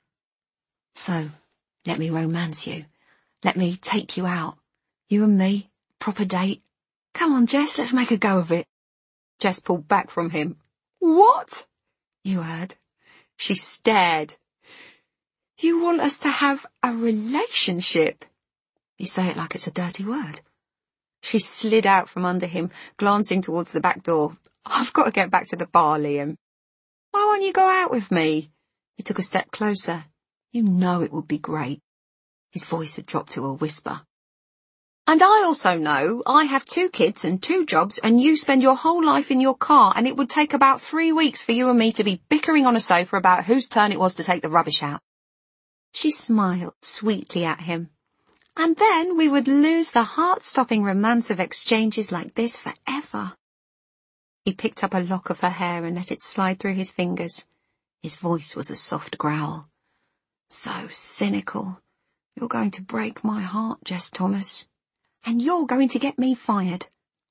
"So, let me romance you. Let me take you out. You and me, proper date. Come on, Jess, let's make a go of it." Jess pulled back from him. "What?" "You heard." She stared. "You want us to have a relationship?" "You say it like it's a dirty word." She slid out from under him, glancing towards the back door. "I've got to get back to the bar, Liam." "Why won't you go out with me?" He took a step closer. "You know it would be great." His voice had dropped to a whisper. "And I also know I have 2 kids and 2 jobs, and you spend your whole life in your car, and it would take about 3 weeks for you and me to be bickering on a sofa about whose turn it was to take the rubbish out." She smiled sweetly at him. "And then we would lose the heart-stopping romance of exchanges like this forever." He picked up a lock of her hair and let it slide through his fingers. His voice was a soft growl. "So cynical. You're going to break my heart, Jess Thomas. And you're going to get me fired."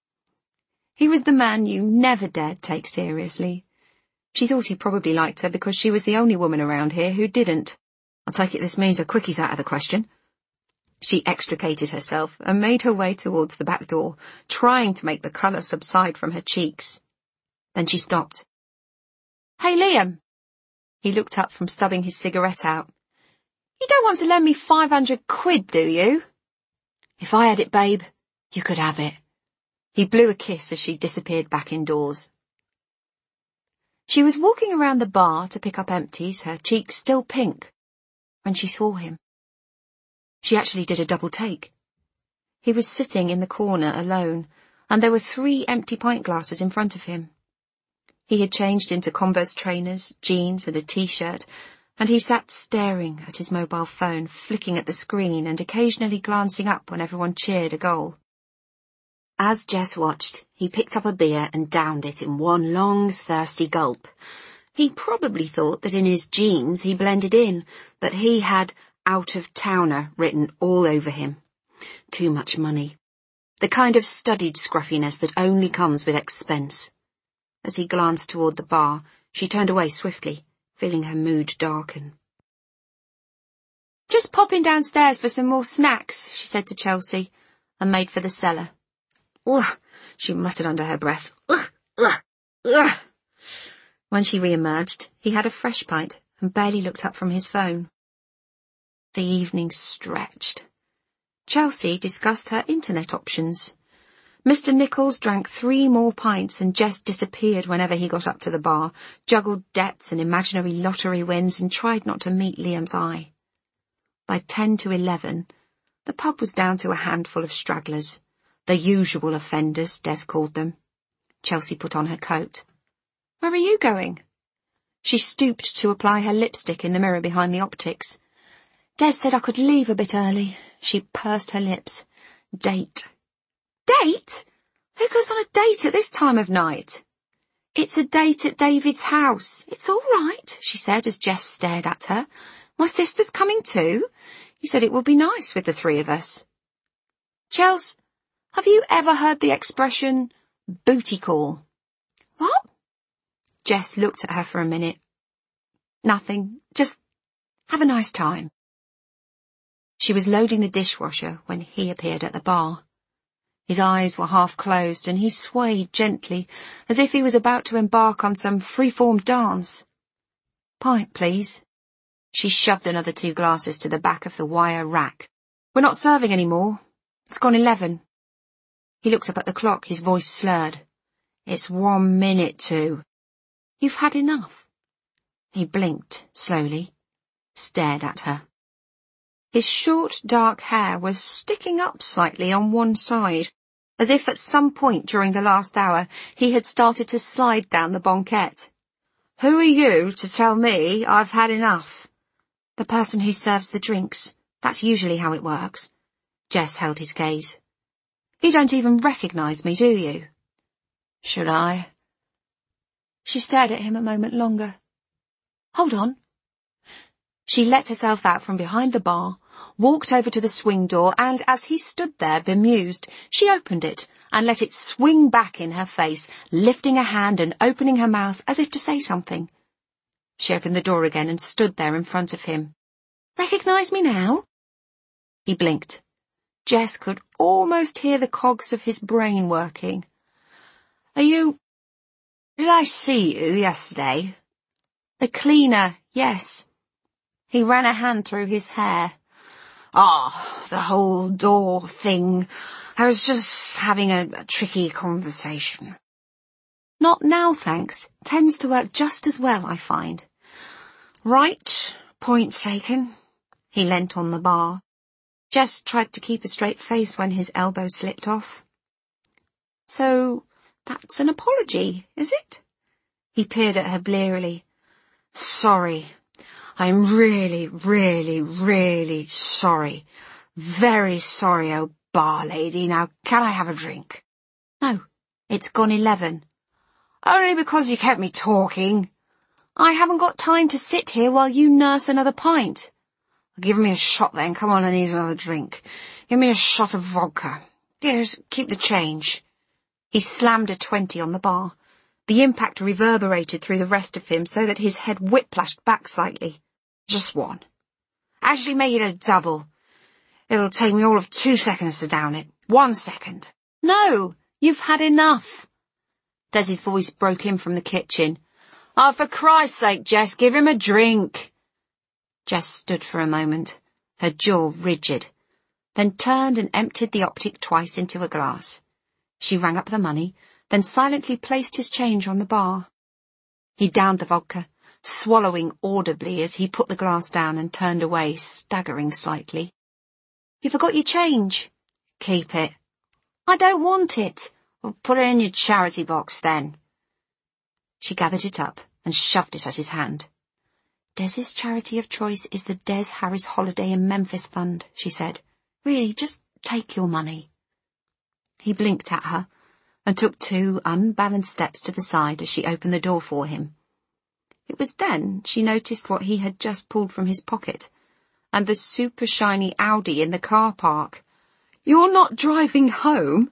He was the man you never dared take seriously. She thought he probably liked her because she was the only woman around here who didn't. "I take it this means a quicky's out of the question." She extricated herself and made her way towards the back door, trying to make the colour subside from her cheeks. Then she stopped. "Hey, Liam." He looked up from stubbing his cigarette out. "You don't want to lend me 500 quid, do you?" "If I had it, babe, you could have it." He blew a kiss as she disappeared back indoors. She was walking around the bar to pick up empties, her cheeks still pink, when she saw him. She actually did a double take. He was sitting in the corner alone, and there were 3 empty pint glasses in front of him. He had changed into Converse trainers, jeans and a t-shirt, and he sat staring at his mobile phone, flicking at the screen and occasionally glancing up when everyone cheered a goal. As Jess watched, he picked up a beer and downed it in one long, thirsty gulp. He probably thought that in his jeans he blended in, but he had out-of-towner written all over him. Too much money. The kind of studied scruffiness that only comes with expense. As he glanced toward the bar, she turned away swiftly, feeling her mood darken. "Just popping downstairs for some more snacks," she said to Chelsea, and made for the cellar. "Ugh," she muttered under her breath. "Ugh, ugh, ugh." When she re-emerged, he had a fresh pint and barely looked up from his phone. The evening stretched. Chelsea discussed her internet options. Mr. Nichols drank 3 more pints and Jess disappeared whenever he got up to the bar, juggled debts and imaginary lottery wins and tried not to meet Liam's eye. By 10 to 11, the pub was down to a handful of stragglers, the usual offenders, Des called them. Chelsea put on her coat. "Where are you going?" She stooped to apply her lipstick in the mirror behind the optics. "Des said I could leave a bit early." She pursed her lips. "Date." "Date? Who goes on a date at this time of night?" "It's a date at David's house." "It's all right," she said as Jess stared at her. "My sister's coming too. He said it would be nice with the 3 of us." "Chels, have you ever heard the expression booty call?" "What?" Jess looked at her for a minute. "Nothing. Just have a nice time." She was loading the dishwasher when he appeared at the bar. His eyes were half closed and he swayed gently, as if he was about to embark on some free-form dance. "Pint, please." She shoved another 2 glasses to the back of the wire rack. "We're not serving any more. It's gone 11. He looked up at the clock, his voice slurred. "It's 1 minute to." "You've had enough." He blinked slowly, stared at her. His short, dark hair was sticking up slightly on one side, as if at some point during the last hour he had started to slide down the banquette. "Who are you to tell me I've had enough?" "The person who serves the drinks. That's usually how it works." Jess held his gaze. "You don't even recognise me, do you?" "Should I?" She stared at him a moment longer. "Hold on." She let herself out from behind the bar, walked over to the swing door, and as he stood there bemused, she opened it and let it swing back in her face, lifting a hand and opening her mouth as if to say something. She opened the door again and stood there in front of him. "Recognise me now?" He blinked. Jess could almost hear the cogs of his brain working. Did I see you yesterday?" "The cleaner, yes." He ran a hand through his hair. The whole door thing. I was just having a tricky conversation." "Not now, thanks. Tends to work just as well, I find." "Right, point taken." He leant on the bar. Jess tried to keep a straight face when his elbow slipped off. "So, that's an apology, is it?" He peered at her blearily. "Sorry. I'm really, really, really sorry. Very sorry, oh bar lady. Now, can I have a drink?" "No, it's gone 11. "Only because you kept me talking." "I haven't got time to sit here while you nurse another pint." "Give me a shot then. Come on, I need another drink. Give me a shot of vodka. Here's, keep the change." He slammed a 20 on the bar. The impact reverberated through the rest of him so that his head whiplashed back slightly. "Just one. Actually make it a double. It'll take me all of 2 seconds to down it. 1 second. "No, you've had enough." Des's voice broke in from the kitchen. "Oh, for Christ's sake, Jess, give him a drink." Jess stood for a moment, her jaw rigid, then turned and emptied the optic twice into a glass. She rang up the money, then silently placed his change on the bar. He downed the vodka, swallowing audibly as he put the glass down and turned away, staggering slightly. "You forgot your change." "Keep it." "I don't want it." "Well, put it in your charity box, then." She gathered it up and shoved it at his hand. "Des's charity of choice is the Des Harris Holiday in Memphis Fund," she said. "Really, just take your money." He blinked at her and took 2 unbalanced steps to the side as she opened the door for him. It was then she noticed what he had just pulled from his pocket, and the super shiny Audi in the car park. "You're not driving home?"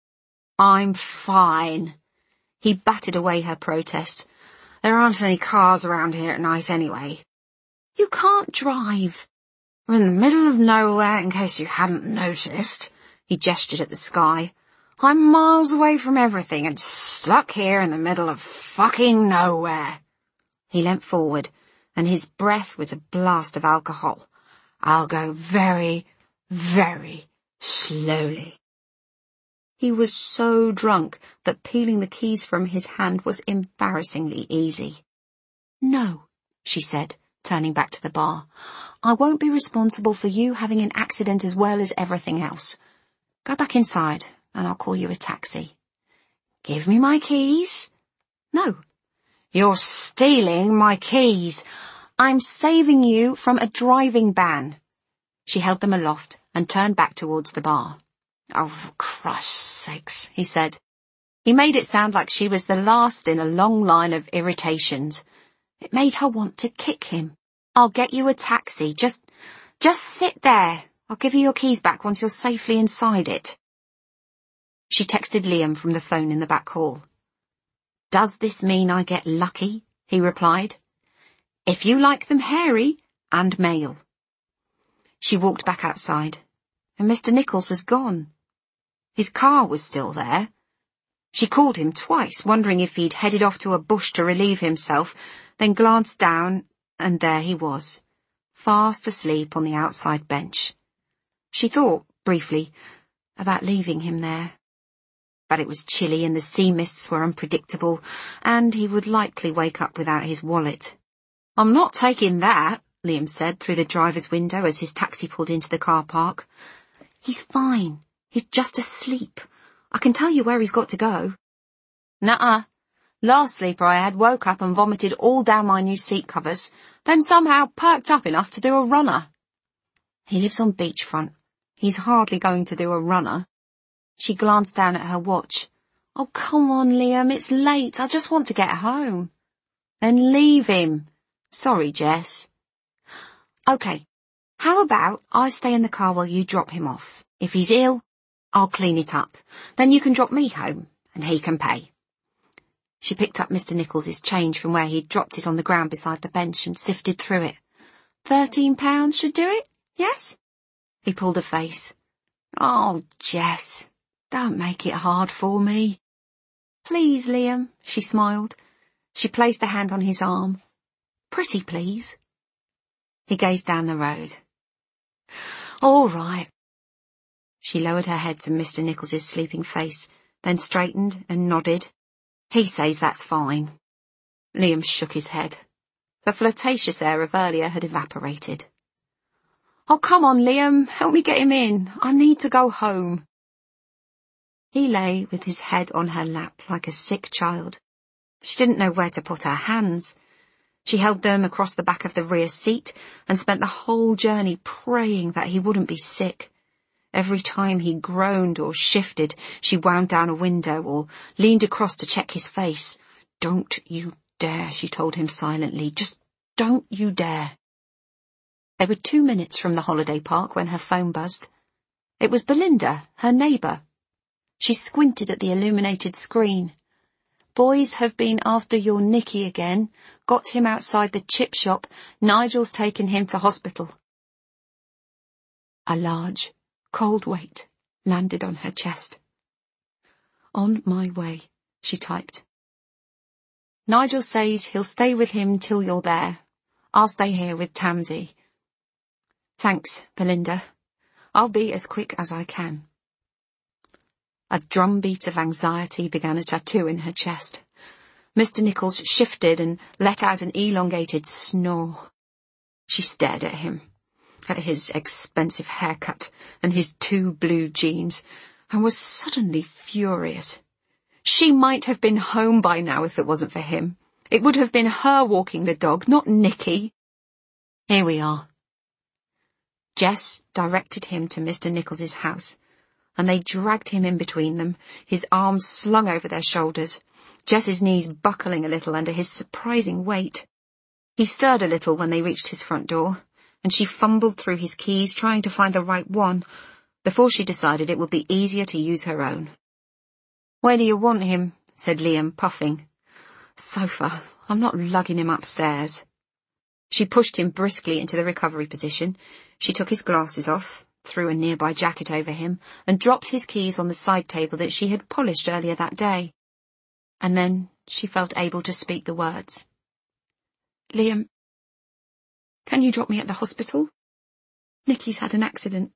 "I'm fine." He batted away her protest. "There aren't any cars around here at night anyway." "You can't drive." "We're in the middle of nowhere, in case you hadn't noticed." He gestured at the sky. "I'm miles away from everything and stuck here in the middle of fucking nowhere." He leant forward, and his breath was a blast of alcohol. "I'll go very, very slowly." He was so drunk that peeling the keys from his hand was embarrassingly easy. "No," she said, turning back to the bar. "I won't be responsible for you having an accident as well as everything else. Go back inside, and I'll call you a taxi." "Give me my keys." "No." "You're stealing my keys." "I'm saving you from a driving ban." She held them aloft and turned back towards the bar. "Oh, for Christ's sakes," he said. He made it sound like she was the last in a long line of irritations. It made her want to kick him. "I'll get you a taxi. Just sit there. I'll give you your keys back once you're safely inside it." She texted Liam from the phone in the back hall. "Does this mean I get lucky?" he replied. "If you like them hairy and male." She walked back outside, and Mr. Nichols was gone. His car was still there. She called him twice, wondering if he'd headed off to a bush to relieve himself, then glanced down, and there he was, fast asleep on the outside bench. She thought, briefly, about leaving him there. But it was chilly and the sea mists were unpredictable, and he would likely wake up without his wallet. "I'm not taking that," Liam said through the driver's window as his taxi pulled into the car park. "He's fine. He's just asleep. I can tell you where he's got to go." "Nuh-uh. Last sleeper I had woke up and vomited all down my new seat covers, then somehow perked up enough to do a runner." "He lives on beachfront. He's hardly going to do a runner." She glanced down at her watch. "Oh, come on, Liam, it's late. I just want to get home." "Then leave him." "Sorry, Jess." "OK, how about I stay in the car while you drop him off? If he's ill, I'll clean it up. Then you can drop me home, and he can pay." She picked up Mr. Nichols's change from where he'd dropped it on the ground beside the bench and sifted through it. £13 should do it, yes? He pulled a face. "Oh, Jess, don't make it hard for me." "Please, Liam," she smiled. She placed a hand on his arm. "Pretty please." He gazed down the road. "All right." She lowered her head to Mr. Nichols's sleeping face, then straightened and nodded. "He says that's fine." Liam shook his head. The flirtatious air of earlier had evaporated. "Oh, come on, Liam, help me get him in. I need to go home." He lay with his head on her lap like a sick child. She didn't know where to put her hands. She held them across the back of the rear seat and spent the whole journey praying that he wouldn't be sick. Every time he groaned or shifted, she wound down a window or leaned across to check his face. "Don't you dare," she told him silently. "Just don't you dare." They were 2 minutes from the holiday park when her phone buzzed. It was Belinda, her neighbour. She squinted at the illuminated screen. "Boys have been after your Nicky again. Got him outside the chip shop. Nigel's taken him to hospital." A large, cold weight landed on her chest. "On my way," she typed. "Nigel says he'll stay with him till you're there. I'll stay here with Tansy." "Thanks, Belinda. I'll be as quick as I can." A drumbeat of anxiety began a tattoo in her chest. Mr. Nichols shifted and let out an elongated snore. She stared at him, at his expensive haircut and his 2 blue jeans, and was suddenly furious. She might have been home by now if it wasn't for him. It would have been her walking the dog, not Nicky. "Here we are." Jess directed him to Mr. Nichols's house, and they dragged him in between them, his arms slung over their shoulders, Jess's knees buckling a little under his surprising weight. He stirred a little when they reached his front door, and she fumbled through his keys trying to find the right one, before she decided it would be easier to use her own. "Where do you want him?" said Liam, puffing. "Sofa. I'm not lugging him upstairs." She pushed him briskly into the recovery position. She took his glasses off, threw a nearby jacket over him, and dropped his keys on the side table that she had polished earlier that day. And then she felt able to speak the words. "Liam, can you drop me at the hospital? Nicky's had an accident."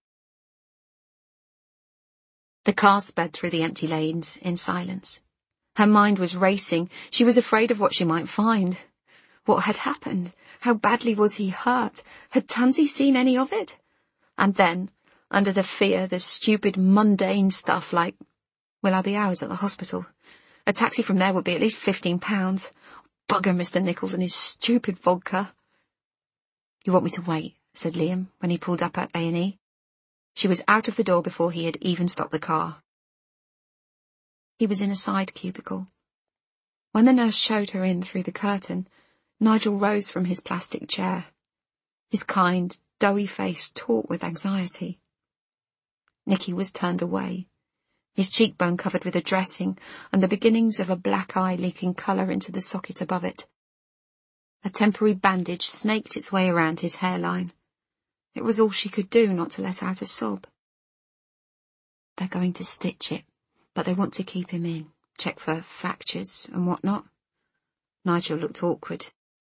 The car sped through the empty lanes in silence. Her mind was racing. She was afraid of what she might find. What had happened? How badly was he hurt? Had Tansy seen any of it? And then, under the fear, the stupid mundane stuff like, will I be hours at the hospital? A taxi from there would be at least £15. Bugger Mr. Nichols and his stupid vodka. "You want me to wait?" said Liam when he pulled up at A&E. She was out of the door before he had even stopped the car. He was in a side cubicle. When the nurse showed her in through the curtain, Nigel rose from his plastic chair, his kind, doughy face taut with anxiety. Nicky was turned away, his cheekbone covered with a dressing and the beginnings of a black eye leaking colour into the socket above it. A temporary bandage snaked its way around his hairline. It was all she could do not to let out a sob. "They're going to stitch it, but they want to keep him in, check for fractures and what not." Nigel looked awkward,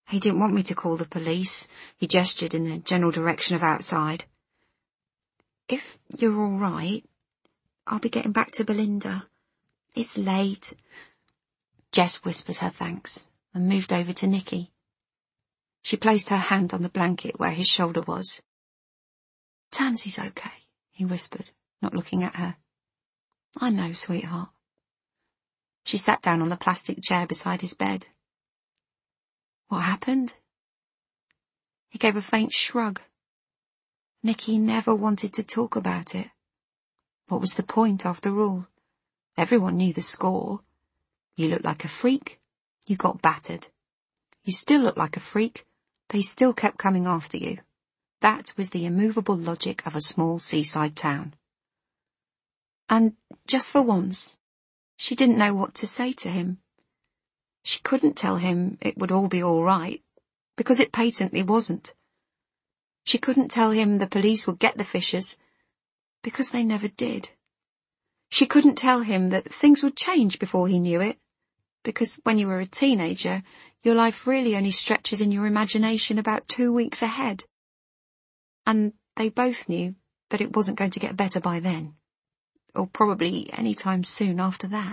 He didn't want me to call the police. He gestured in the general direction of outside. If you're all right, I'll be getting back to Belinda. It's late. Jess whispered her thanks and moved over to Nicky. She placed her hand on the blanket where his shoulder was. Tansy's okay, he whispered, not looking at her. I know, sweetheart. She sat down on the plastic chair beside his bed. What happened? He gave a faint shrug. Nicky never wanted to talk about it. What was the point, after all? Everyone knew the score. You looked like a freak. You got battered. You still look like a freak. They still kept coming after you. That was the immovable logic of a small seaside town. And just for once, she didn't know what to say to him. She couldn't tell him it would all be all right, because it patently wasn't. She couldn't tell him the police would get the Fishers, because they never did. She couldn't tell him that things would change before he knew it, because when you were a teenager, your life really only stretches in your imagination about 2 weeks ahead. And they both knew that it wasn't going to get better by then, or probably any time soon after that.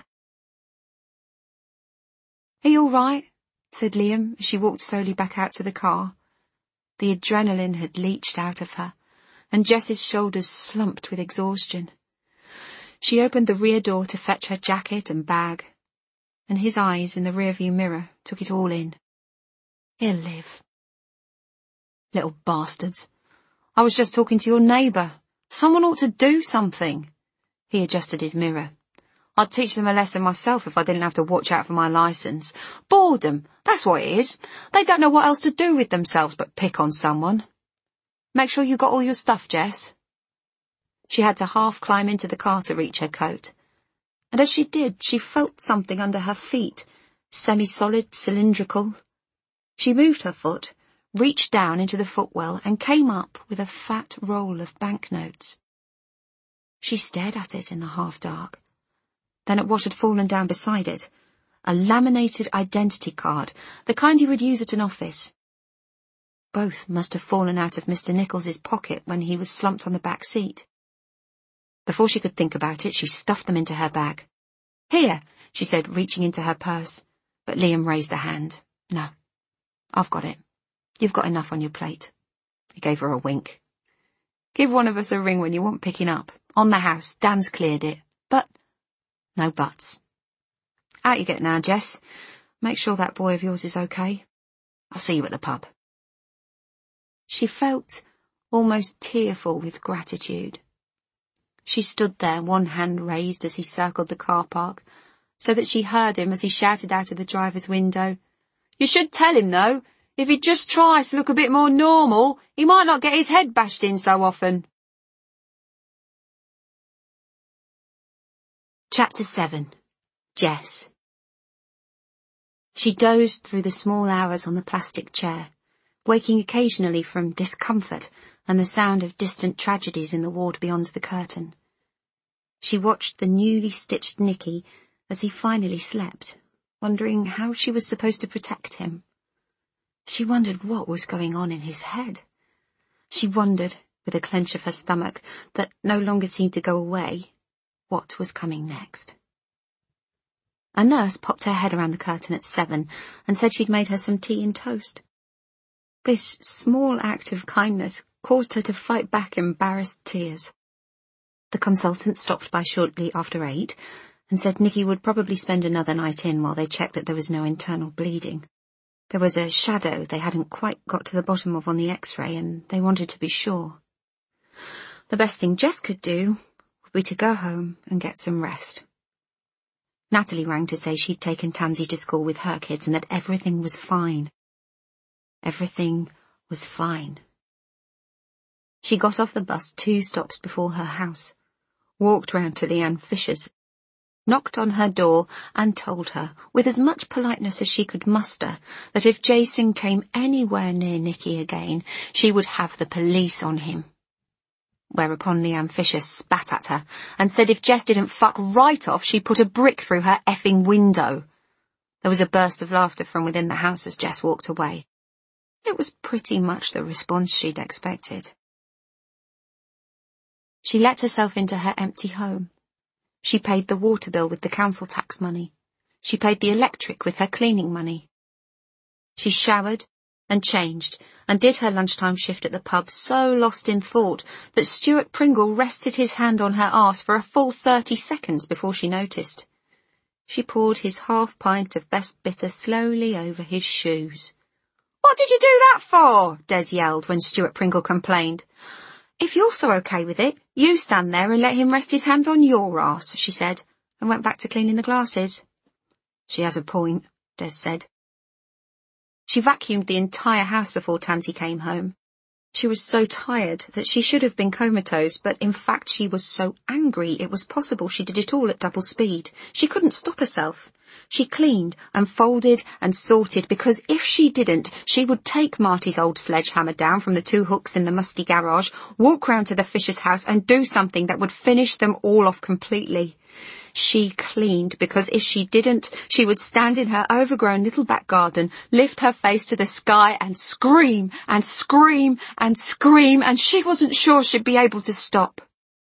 Are you all right? Said Liam as she walked slowly back out to the car. The adrenaline had leached out of her, and Jess's shoulders slumped with exhaustion. She opened the rear door to fetch her jacket and bag, and his eyes in the rearview mirror took it all in. He'll live. Little bastards. I was just talking to your neighbour. Someone ought to do something. He adjusted his mirror. I'd teach them a lesson myself if I didn't have to watch out for my licence. Boredom, that's what it is. They don't know what else to do with themselves but pick on someone. Make sure you got all your stuff, Jess. She had to half climb into the car to reach her coat. And as she did, she felt something under her feet, semi-solid, cylindrical. She moved her foot, reached down into the footwell and came up with a fat roll of banknotes. She stared at it in the half-dark, then at what had fallen down beside it, a laminated identity card, the kind you would use at an office. Both must have fallen out of Mr. Nichols's pocket when he was slumped on the back seat. Before she could think about it, she stuffed them into her bag. Here, she said, reaching into her purse, but Liam raised a hand. No, I've got it. You've got enough on your plate. He gave her a wink. Give one of us a ring when you want picking up. On the house, Dan's cleared it. But no buts. Out you get now, Jess. Make sure that boy of yours is okay. I'll see you at the pub. She felt almost tearful with gratitude. She stood there, one hand raised as he circled the car park, so that she heard him as he shouted out of the driver's window. You should tell him, though, if he'd just try to look a bit more normal, he might not get his head bashed in so often. Chapter 7. Jess. She dozed through the small hours on the plastic chair, waking occasionally from discomfort and the sound of distant tragedies in the ward beyond the curtain. She watched the newly stitched Nicky as he finally slept, wondering how she was supposed to protect him. She wondered what was going on in his head. She wondered, with a clench of her stomach that no longer seemed to go away, what was coming next. A nurse popped her head around the curtain at 7 and said she'd made her some tea and toast. This small act of kindness caused her to fight back embarrassed tears. The consultant stopped by shortly after 8 and said Nicky would probably spend another night in while they checked that there was no internal bleeding. There was a shadow they hadn't quite got to the bottom of on the X-ray, and they wanted to be sure. The best thing Jess could do would be to go home and get some rest. Natalie rang to say she'd taken Tansy to school with her kids and that everything was fine. Everything was fine. She got off the bus 2 stops before her house, walked round to Leanne Fisher's, knocked on her door and told her, with as much politeness as she could muster, that if Jason came anywhere near Nicky again, she would have the police on him. Whereupon Leanne Fisher spat at her and said if Jess didn't fuck right off, she'd put a brick through her effing window. There was a burst of laughter from within the house as Jess walked away. It was pretty much the response she'd expected. She let herself into her empty home. She paid the water bill with the council tax money. She paid the electric with her cleaning money. She showered and changed and did her lunchtime shift at the pub so lost in thought that Stuart Pringle rested his hand on her arse for a full 30 seconds before she noticed. She poured his half pint of best bitter slowly over his shoes. "What did you do that for?" Des yelled when Stuart Pringle complained. "If you're so okay with it, you stand there and let him rest his hand on your arse," she said, and went back to cleaning the glasses. "She has a point," Des said. She vacuumed the entire house before Tansy came home. She was so tired that she should have been comatose, but in fact she was so angry it was possible she did it all at double speed. She couldn't stop herself. She cleaned and folded and sorted, because if she didn't, she would take Marty's old sledgehammer down from the 2 hooks in the musty garage, walk round to the Fisher's house and do something that would finish them all off completely. She cleaned because if she didn't, she would stand in her overgrown little back garden, lift her face to the sky and scream and scream and scream, and she wasn't sure she'd be able to stop.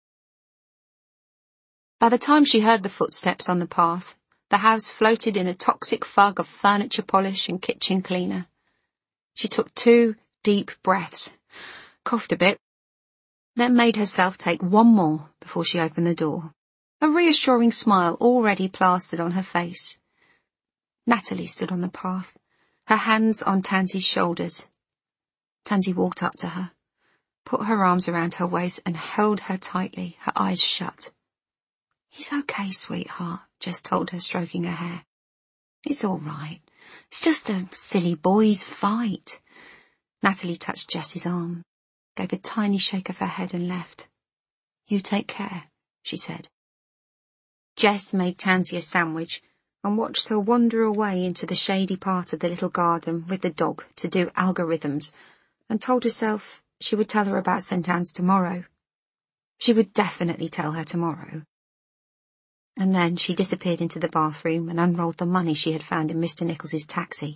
By the time she heard the footsteps on the path, the house floated in a toxic fog of furniture polish and kitchen cleaner. She took 2 deep breaths, coughed a bit, then made herself take 1 more before she opened the door. A reassuring smile already plastered on her face. Natalie stood on the path, her hands on Tansy's shoulders. Tansy walked up to her, put her arms around her waist and held her tightly, her eyes shut. "He's okay, sweetheart," Jess told her, stroking her hair. "It's all right. It's just a silly boys' fight." Natalie touched Jess's arm, gave a tiny shake of her head and left. "You take care," she said. Jess made Tansy a sandwich and watched her wander away into the shady part of the little garden with the dog to do algorithms, and told herself she would tell her about St. Anne's tomorrow. She would definitely tell her tomorrow. And then she disappeared into the bathroom and unrolled the money she had found in Mr. Nichols's taxi.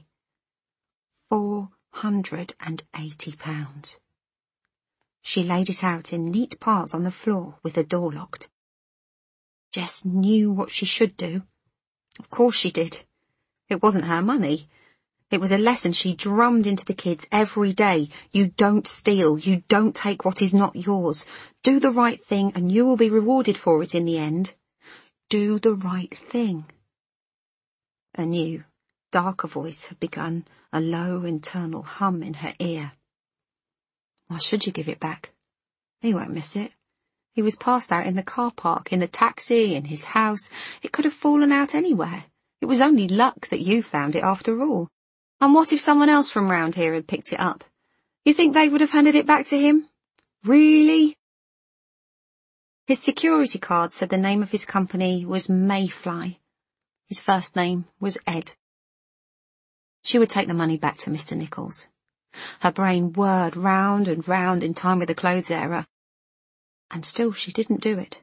£480. She laid it out in neat piles on the floor with the door locked. Jess knew what she should do. Of course she did. It wasn't her money. It was a lesson she drummed into the kids every day. You don't steal. You don't take what is not yours. Do the right thing and you will be rewarded for it in the end. Do the right thing. A new, darker voice had begun, a low internal hum in her ear. "Why should you give it back? He won't miss it. He was passed out in the car park, in the taxi, in his house. It could have fallen out anywhere. It was only luck that you found it after all. And what if someone else from round here had picked it up? You think they would have handed it back to him? Really?" His security card said the name of his company was Mayfly. His first name was Ed. She would take the money back to Mr. Nichols. Her brain whirred round and round in time with the clothes era. And still she didn't do it.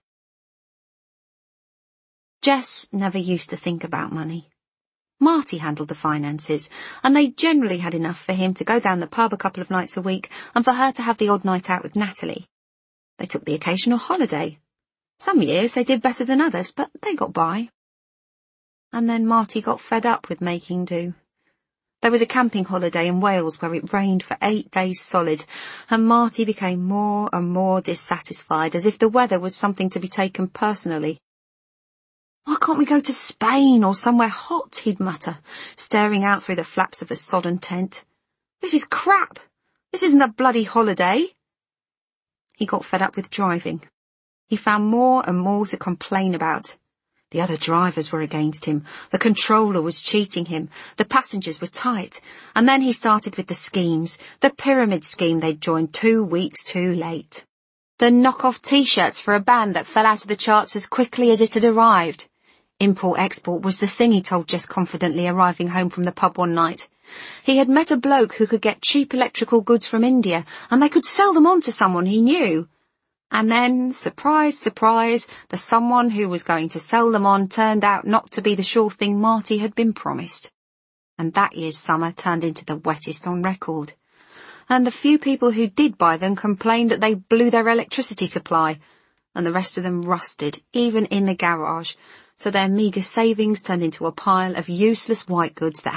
Jess never used to think about money. Marty handled the finances, and they generally had enough for him to go down the pub a couple of nights a week and for her to have the odd night out with Natalie. They took the occasional holiday. Some years they did better than others, but they got by. And then Marty got fed up with making do. There was a camping holiday in Wales where it rained for 8 days solid, and Marty became more and more dissatisfied, as if the weather was something to be taken personally. "Why can't we go to Spain or somewhere hot?" he'd mutter, staring out through the flaps of the sodden tent. "This is crap. This isn't a bloody holiday." He got fed up with driving. He found more and more to complain about. The other drivers were against him, the controller was cheating him, the passengers were tight, and then he started with the schemes, the pyramid scheme they'd joined 2 weeks too late. The knock-off T-shirts for a band that fell out of the charts as quickly as it had arrived. Import-export was the thing, he told Jess confidently, arriving home from the pub one night. He had met a bloke who could get cheap electrical goods from India, and they could sell them on to someone he knew. And then, surprise, surprise, the someone who was going to sell them on turned out not to be the sure thing Marty had been promised. And that year's summer turned into the wettest on record. and the few people who did buy them complained that they blew their electricity supply, and the rest of them rusted, even in the garage, so their meagre savings turned into a pile of useless white goods that